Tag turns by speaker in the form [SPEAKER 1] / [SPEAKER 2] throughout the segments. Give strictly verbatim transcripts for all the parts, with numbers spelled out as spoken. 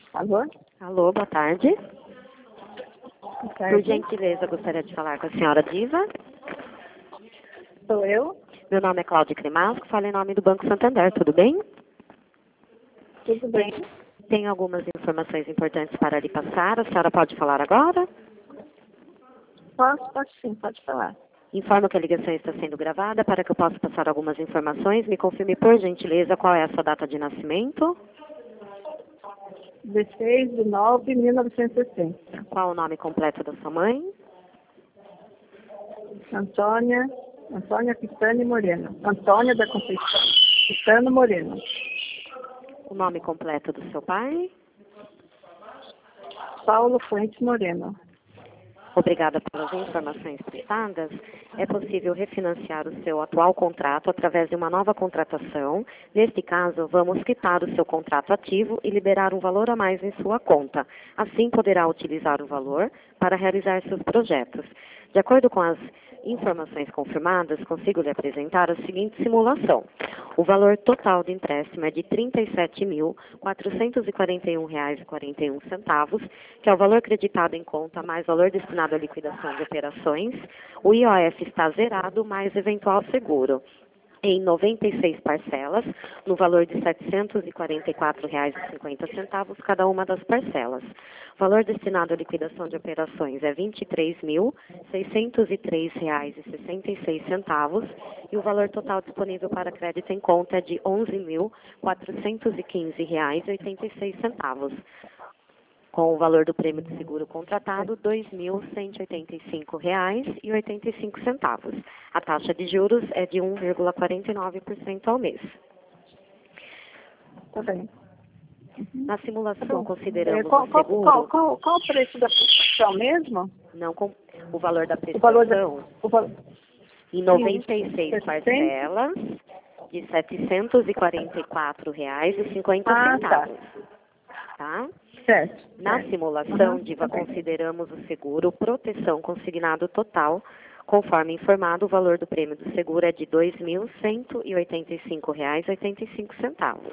[SPEAKER 1] Alô?
[SPEAKER 2] Alô, boa tarde.
[SPEAKER 1] Boa
[SPEAKER 2] Por
[SPEAKER 1] tarde.
[SPEAKER 2] gentileza, gostaria de falar com a senhora Diva.
[SPEAKER 1] Sou eu?
[SPEAKER 2] Meu nome é Cláudia Cremasco, falo em nome do Banco Santander, tudo bem?
[SPEAKER 1] Tudo bem?
[SPEAKER 2] Tenho algumas informações importantes para lhe passar, a senhora pode falar agora?
[SPEAKER 1] Posso? Pode sim, pode falar.
[SPEAKER 2] Informo que a ligação está sendo gravada para que eu possa passar algumas informações. Me confirme, por gentileza, qual é a sua data de nascimento,
[SPEAKER 1] dezesseis de nove de mil novecentos e sessenta.
[SPEAKER 2] qual o nome completo da sua mãe,
[SPEAKER 1] Antônia, Antônia Pistane Moreno. Antônia da Conceição Pistano Moreno.
[SPEAKER 2] o nome completo do seu pai.
[SPEAKER 1] Paulo Fuentes Moreno.
[SPEAKER 2] Obrigada pelas informações prestadas. É possível refinanciar o seu atual contrato através de uma nova contratação. Neste caso, vamos quitar o seu contrato ativo e liberar um valor a mais em sua conta. Assim, poderá utilizar o valor para realizar seus projetos. De acordo com as informações confirmadas, consigo lhe apresentar a seguinte simulação. O valor total do empréstimo é de trinta e sete mil, quatrocentos e quarenta e um reais e quarenta e um centavos, que é o valor creditado em conta mais valor destinado à liquidação de operações. O I O F está zerado, mais eventual seguro, em noventa e seis parcelas, no valor de setecentos e quarenta e quatro reais e cinquenta centavos cada uma das parcelas. O valor destinado à liquidação de operações é vinte e três mil, seiscentos e três reais e sessenta e seis centavos e o valor total disponível para crédito em conta é de onze mil, quatrocentos e quinze reais e oitenta e seis centavos. Com o valor do prêmio de seguro contratado, dois mil cento e oitenta e cinco reais e oitenta e cinco centavos. A taxa de juros é de um vírgula quarenta e nove por cento ao mês.
[SPEAKER 1] Tá bem.
[SPEAKER 2] Na simulação,
[SPEAKER 1] Tá bom.
[SPEAKER 2] consideramos
[SPEAKER 1] É, qual,
[SPEAKER 2] o
[SPEAKER 1] qual,
[SPEAKER 2] seguro,
[SPEAKER 1] qual, qual, qual o preço da prestação mesmo?
[SPEAKER 2] não com, o valor da
[SPEAKER 1] O valor da...
[SPEAKER 2] prestação,
[SPEAKER 1] O valor...
[SPEAKER 2] em noventa e seis
[SPEAKER 1] Isso.
[SPEAKER 2] parcelas, de setecentos e quarenta e quatro reais e cinquenta
[SPEAKER 1] Ah, tá.
[SPEAKER 2] centavos. Tá?
[SPEAKER 1] Certo.
[SPEAKER 2] Na
[SPEAKER 1] certo.
[SPEAKER 2] simulação,
[SPEAKER 1] Uhum,
[SPEAKER 2] Diva,
[SPEAKER 1] tá bem.
[SPEAKER 2] consideramos o seguro proteção consignado total. Conforme informado, o valor do prêmio do seguro é de dois mil cento e oitenta e cinco reais e oitenta e cinco centavos.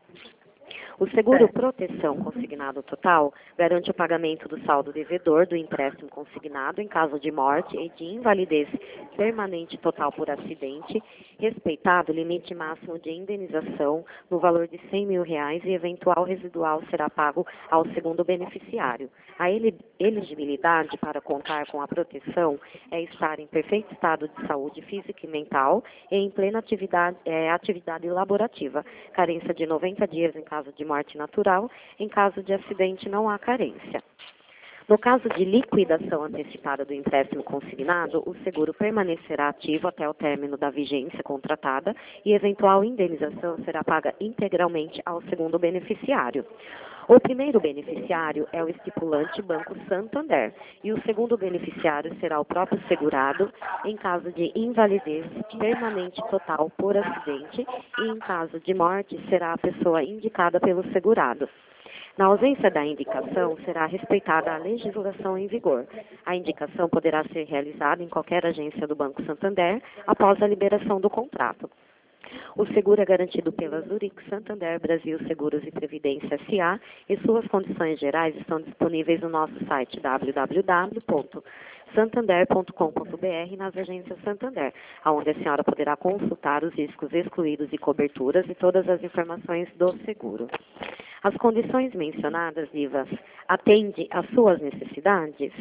[SPEAKER 2] O seguro
[SPEAKER 1] Certo.
[SPEAKER 2] proteção consignado total garante o pagamento do saldo devedor do empréstimo consignado em caso de morte e de invalidez permanente total por acidente, respeitado o limite máximo de indenização no valor de cem mil reais e eventual residual será pago ao segundo beneficiário. A ele- elegibilidade para contar com a proteção é estar em perfeito estado de saúde física e mental e em plena atividade, é, atividade laborativa. Carência de noventa dias em caso de morte natural, em caso de acidente não há carência. No caso de liquidação antecipada do empréstimo consignado, o seguro permanecerá ativo até o término da vigência contratada e eventual indenização será paga integralmente ao segundo beneficiário. O primeiro beneficiário é o estipulante Banco Santander e o segundo beneficiário será o próprio segurado em caso de invalidez permanente total por acidente e em caso de morte será a pessoa indicada pelo segurado. Na ausência da indicação, será respeitada a legislação em vigor. A indicação poderá ser realizada em qualquer agência do Banco Santander após a liberação do contrato. O seguro é garantido pela Zurich Santander Brasil Seguros e Previdência S A e suas condições gerais estão disponíveis no nosso site w w w ponto santander ponto com ponto b r nas agências Santander, onde a senhora poderá consultar os riscos excluídos e coberturas e todas as informações do seguro. As condições mencionadas, Divas, atendem às suas necessidades?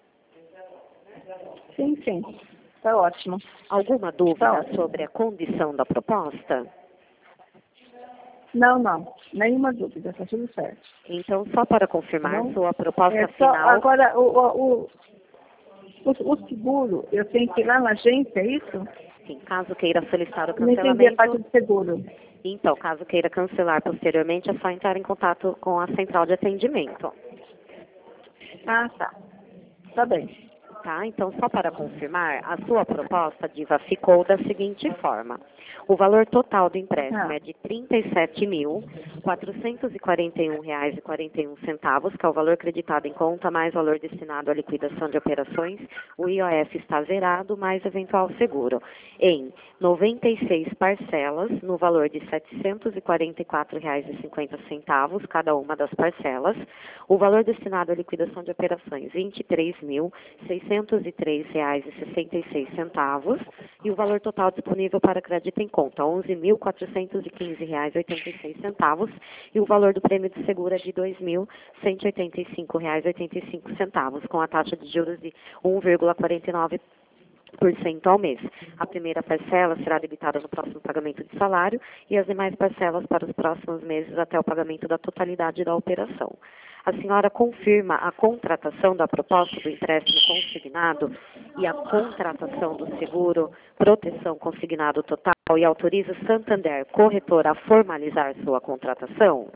[SPEAKER 1] Sim, sim. Tá ótimo.
[SPEAKER 2] Alguma dúvida
[SPEAKER 1] Tá ótimo.
[SPEAKER 2] sobre a condição da proposta?
[SPEAKER 1] Não, não. Nenhuma dúvida. Tá tudo certo.
[SPEAKER 2] Então, só para confirmar,
[SPEAKER 1] Não?
[SPEAKER 2] sua proposta
[SPEAKER 1] É só,
[SPEAKER 2] final...
[SPEAKER 1] agora, o, o, o, o, o seguro, eu tenho que ir lá na agência, é isso?
[SPEAKER 2] Sim, caso queira solicitar o
[SPEAKER 1] Não entendi a parte
[SPEAKER 2] cancelamento...
[SPEAKER 1] do seguro.
[SPEAKER 2] Então, caso queira cancelar posteriormente, é só entrar em contato com a central de atendimento.
[SPEAKER 1] Ah, tá. Tá bem.
[SPEAKER 2] tá? Então, só para confirmar, a sua proposta, Diva, ficou da seguinte forma. O valor total do empréstimo
[SPEAKER 1] Ah.
[SPEAKER 2] é de trinta e sete mil, quatrocentos e quarenta e um reais e quarenta e um centavos, que é o valor creditado em conta, mais valor destinado à liquidação de operações. O I O F está zerado, mais eventual seguro. Em noventa e seis parcelas, no valor de setecentos e quarenta e quatro reais e cinquenta centavos, cada uma das parcelas. O valor destinado à liquidação de operações, vinte e três mil, seiscentos e três reais e sessenta e seis centavos. E o valor total disponível para crédito em conta, onze mil, quatrocentos e quinze reais e oitenta e seis centavos. E o valor do prêmio de seguro é de dois mil, cento e oitenta e cinco reais e oitenta e cinco centavos, com a taxa de juros de um vírgula quarenta e nove por cento ao mês. A primeira parcela será debitada no próximo pagamento de salário e as demais parcelas para os próximos meses até o pagamento da totalidade da operação. A senhora confirma a contratação da proposta do empréstimo consignado e a contratação do seguro proteção consignado total e autoriza Santander, corretora, a formalizar sua contratação?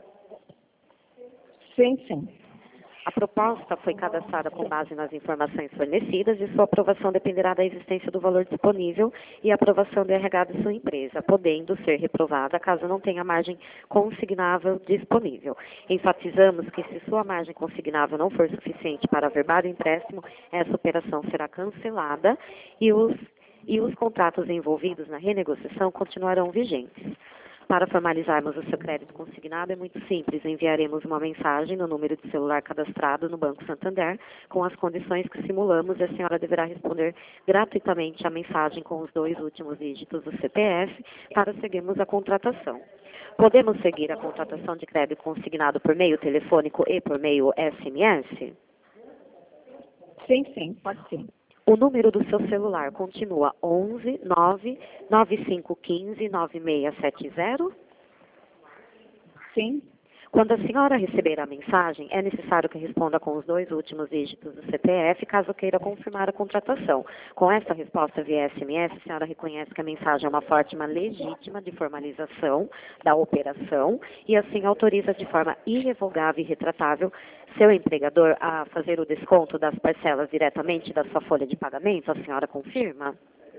[SPEAKER 1] Sim, sim.
[SPEAKER 2] A proposta foi cadastrada com base nas informações fornecidas e sua aprovação dependerá da existência do valor disponível e aprovação do R H de sua empresa, podendo ser reprovada caso não tenha margem consignável disponível. Enfatizamos que se sua margem consignável não for suficiente para averbar o empréstimo, essa operação será cancelada e os, e os contratos envolvidos na renegociação continuarão vigentes. Para formalizarmos o seu crédito consignado é muito simples. Enviaremos uma mensagem no número de celular cadastrado no Banco Santander com as condições que simulamos e a senhora deverá responder gratuitamente a mensagem com os dois últimos dígitos do C P F para seguirmos a contratação. Podemos seguir a contratação de crédito consignado por meio telefônico e por meio S M S?
[SPEAKER 1] Sim, sim, pode sim.
[SPEAKER 2] O número do seu celular continua onze, nove, nove cinco um cinco, nove seis sete zero?
[SPEAKER 1] Sim.
[SPEAKER 2] Quando a senhora receber a mensagem, é necessário que responda com os dois últimos dígitos do C P F, caso queira confirmar a contratação. Com essa resposta via S M S, a senhora reconhece que a mensagem é uma forma legítima de formalização da operação e assim autoriza de forma irrevogável e retratável seu empregador a fazer o desconto das parcelas diretamente da sua folha de pagamento. A senhora confirma?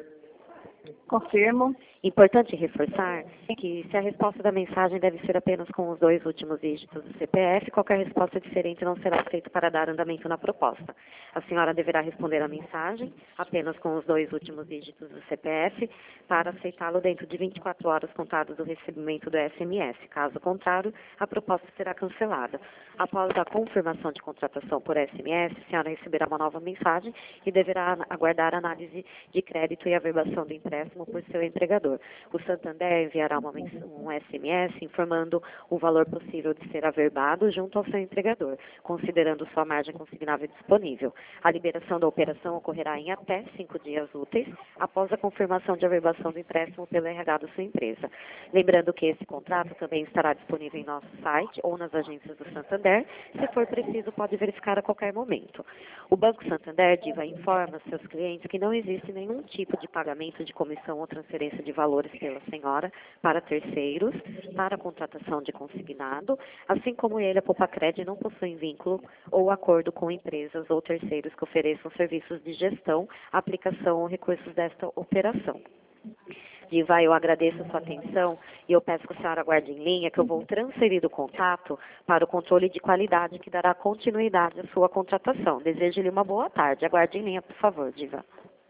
[SPEAKER 1] Confirmo.
[SPEAKER 2] Importante reforçar que se a resposta da mensagem deve ser apenas com os dois últimos dígitos do C P F, qualquer resposta diferente não será aceita para dar andamento na proposta. A senhora deverá responder a mensagem apenas com os dois últimos dígitos do C P F para aceitá-lo dentro de vinte e quatro horas contadas do recebimento do S M S. Caso contrário, a proposta será cancelada. Após a confirmação de contratação por S M S, a senhora receberá uma nova mensagem e deverá aguardar a análise de crédito e averbação do empréstimo por seu empregador. O Santander enviará uma, um S M S informando o valor possível de ser averbado junto ao seu empregador, considerando sua margem consignável disponível. A liberação da operação ocorrerá em até cinco dias úteis após a confirmação de averbação do empréstimo pelo R H da sua empresa. Lembrando que esse contrato também estará disponível em nosso site ou nas agências do Santander. Se for preciso, pode verificar a qualquer momento. O Banco Santander, Diva, informa seus clientes que não existe nenhum tipo de pagamento de comissão ou transferência de valores pela senhora para terceiros, para a contratação de consignado, assim como ele, a Popacred, não possui vínculo ou acordo com empresas ou terceiros que ofereçam serviços de gestão, aplicação ou recursos desta operação. Diva, eu agradeço a sua atenção e eu peço que a senhora aguarde em linha que eu vou transferir o contato para o controle de qualidade que dará continuidade à sua contratação. Desejo-lhe uma boa tarde. Aguarde em linha, por favor, Diva.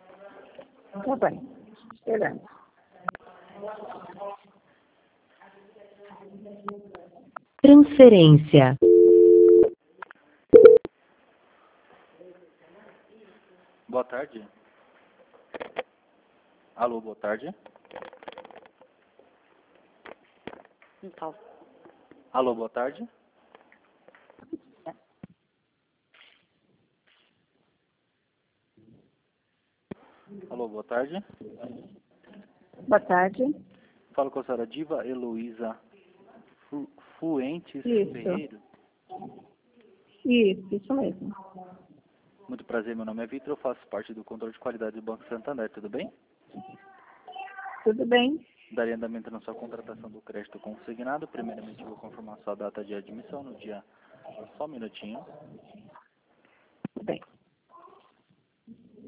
[SPEAKER 1] Tá bem. Esperando.
[SPEAKER 3] Transferência.
[SPEAKER 4] Boa tarde. Alô, boa tarde.
[SPEAKER 2] Então,
[SPEAKER 4] Alô, boa tarde. Alô, boa tarde.
[SPEAKER 1] Boa tarde.
[SPEAKER 4] Falo com a senhora Diva Heloísa Fu Fuentes
[SPEAKER 1] Isso.
[SPEAKER 4] Ferreira.
[SPEAKER 1] Isso, isso mesmo.
[SPEAKER 4] Muito prazer, meu nome é Vitor, eu faço parte do controle de qualidade do Banco Santander, tudo bem?
[SPEAKER 1] Tudo bem?
[SPEAKER 4] Daria andamento na sua contratação do crédito consignado. Primeiramente, eu vou confirmar sua data de admissão no dia... Só um minutinho.
[SPEAKER 1] Tudo bem.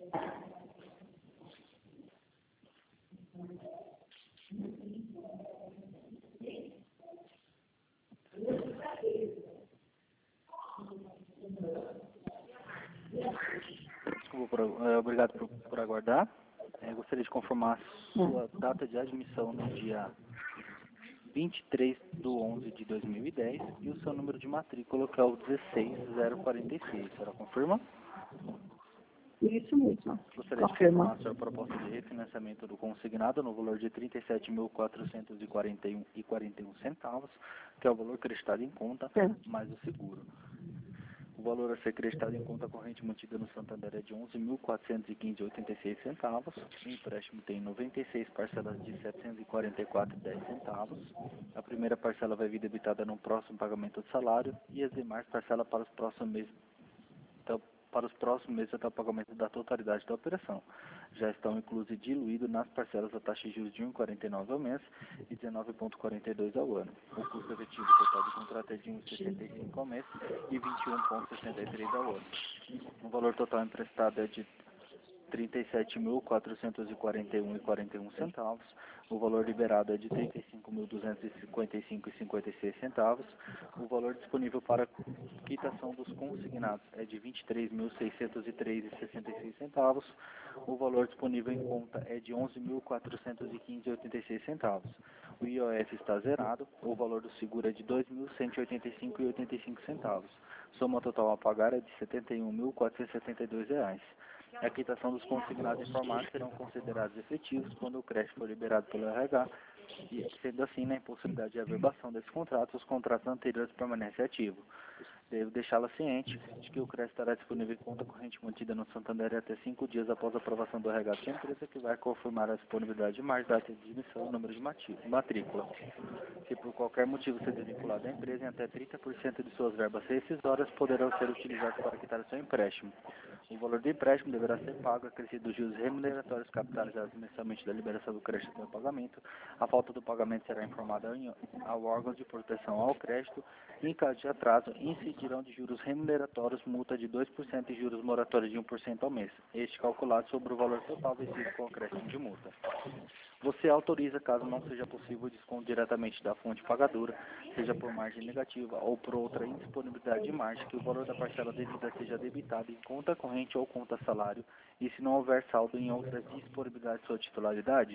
[SPEAKER 4] Desculpa, por, é, obrigado por, por aguardar. É, gostaria de confirmar a sua data de admissão no dia vinte e três de onze de dois mil e dez e o seu número de matrícula, que é o dezesseis zero quarenta e seis. A senhora confirma?
[SPEAKER 1] Isso mesmo.
[SPEAKER 4] Gostaria de
[SPEAKER 1] Confirma.
[SPEAKER 4] confirmar a sua proposta de refinanciamento do consignado no valor de trinta e sete mil quatrocentos e quarenta e um reais e quarenta e um centavos, que é o valor creditado em conta,
[SPEAKER 1] Sim.
[SPEAKER 4] mais o seguro. O valor a ser creditado em conta corrente mantida no Santander é de onze mil quatrocentos e quinze reais e oitenta e seis centavos. O empréstimo tem noventa e seis parcelas de setecentos e quarenta e quatro reais e dez centavos. A primeira parcela vai vir debitada no próximo pagamento do salário e as demais parcelas para os próximos meses, então, para os próximos meses até o pagamento da totalidade da operação. Já estão inclusos e diluídos nas parcelas a taxa de juros de um vírgula quarenta e nove ao mês e dezenove vírgula quarenta e dois ao ano. O custo efetivo total do contrato é de um vírgula sessenta e cinco ao mês e vinte e um vírgula sessenta e três ao ano. O valor total emprestado é de trinta e sete mil quatrocentos e quarenta e um reais e quarenta e um centavos. O valor liberado é de trinta e cinco mil duzentos e cinquenta e cinco reais e cinquenta e seis centavos. O valor disponível para quitação dos consignados é de vinte e três mil seiscentos e três reais e sessenta e seis centavos. O valor disponível em conta é de onze mil quatrocentos e quinze reais e oitenta e seis centavos. O I O F está zerado. O valor do seguro é de dois mil cento e oitenta e cinco reais e oitenta e cinco centavos. Soma total a pagar é de setenta e um mil quatrocentos e setenta e dois reais. A quitação dos consignados informados serão considerados efetivos quando o crédito for liberado pelo R H, e sendo assim, na impossibilidade de averbação desse contrato, os contratos anteriores permanecem ativos. Devo deixá-la ciente de que o crédito estará disponível em conta corrente mantida no Santander até cinco dias após a aprovação do R H da empresa, que vai confirmar a disponibilidade de mais data de admissão e número de matrícula. Se por qualquer motivo ser desvinculado da empresa, em até trinta por cento de suas verbas rescisórias poderão ser utilizadas para quitar o seu empréstimo. O valor do empréstimo deverá ser pago acrescido dos juros remuneratórios capitalizados mensalmente da liberação do crédito até o pagamento. A falta do pagamento será informada ao órgão de proteção ao crédito e, em caso de atraso, incidirão de juros remuneratórios multa de dois por cento e juros moratórios de um por cento ao mês, este calculado sobre o valor total vencido com o acréscimo de multa. Você autoriza, caso não seja possível, o desconto diretamente da fonte pagadora, seja por margem negativa ou por outra indisponibilidade de margem, que o valor da parcela devida seja debitado em conta corrente ou conta salário, e se não houver saldo em outras disponibilidades de sua titularidade?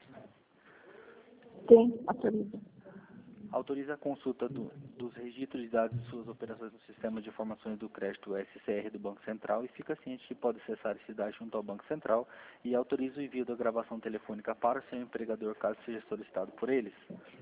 [SPEAKER 1] Sim, autoriza.
[SPEAKER 4] Autoriza a consulta do, dos registros de dados de suas operações no Sistema de Informações do Crédito S C R do Banco Central e fica ciente que pode acessar esse dado junto ao Banco Central e autoriza o envio da gravação telefônica para o seu empregador caso seja solicitado por eles.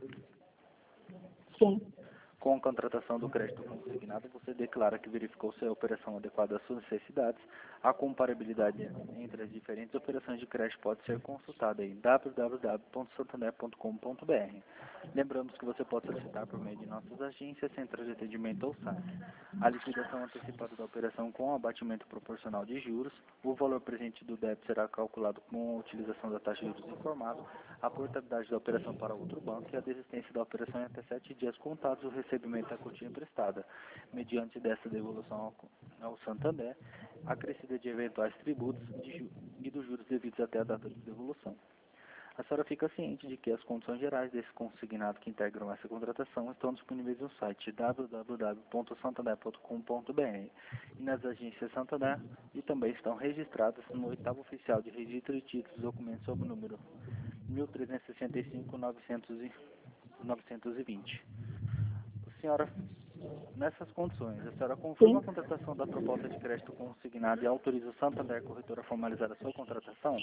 [SPEAKER 1] Sim.
[SPEAKER 4] Com a contratação do crédito consignado, você declara que verificou se a operação adequada às suas necessidades. A comparabilidade entre as diferentes operações de crédito pode ser consultada em w w w ponto santander ponto com ponto b r. Lembramos que você pode solicitar por meio de nossas agências, centros de atendimento ou saque. A liquidação antecipada da operação com abatimento proporcional de juros. O valor presente do débito será calculado com a utilização da taxa de juros informada, a portabilidade da operação para outro banco e a desistência da operação em até sete dias contados o recebimento da quantia emprestada, mediante dessa devolução ao, ao Santander, acrescida de eventuais tributos de ju e dos juros devidos até a data de devolução. A senhora fica ciente de que as condições gerais desse consignado que integram essa contratação estão disponíveis no site w w w ponto santander ponto com ponto b r e nas agências Santander e também estão registradas no oitavo oficial de registro de títulos e documentos sob o número mil trezentos e sessenta e cinco, novecentos e vinte. Senhora, nessas condições, a senhora confirma a contratação da proposta de crédito consignado e autoriza o Santander Corretora a formalizar a sua contratação?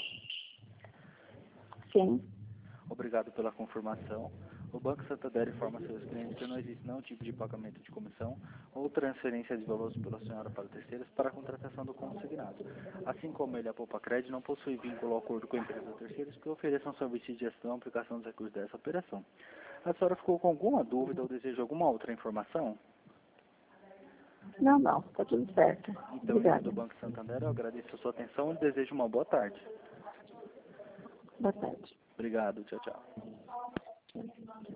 [SPEAKER 1] Sim.
[SPEAKER 4] Obrigado pela confirmação. O Banco Santander informa seus clientes que não existe nenhum tipo de pagamento de comissão ou transferência de valores pela senhora para terceiros para a contratação do consignado. Assim como ele, a Poupa Crédito, não possui vínculo ou acordo com a empresa ou terceiros que ofereçam serviço de gestão e aplicação dos recursos dessa operação. A senhora ficou com alguma dúvida ou deseja alguma outra informação?
[SPEAKER 1] Não, não, está tudo certo.
[SPEAKER 4] Então, em nome
[SPEAKER 1] Obrigada.
[SPEAKER 4] do Banco Santander, eu agradeço a sua atenção e desejo uma boa tarde.
[SPEAKER 1] Boa tarde.
[SPEAKER 4] Obrigado, tchau, tchau.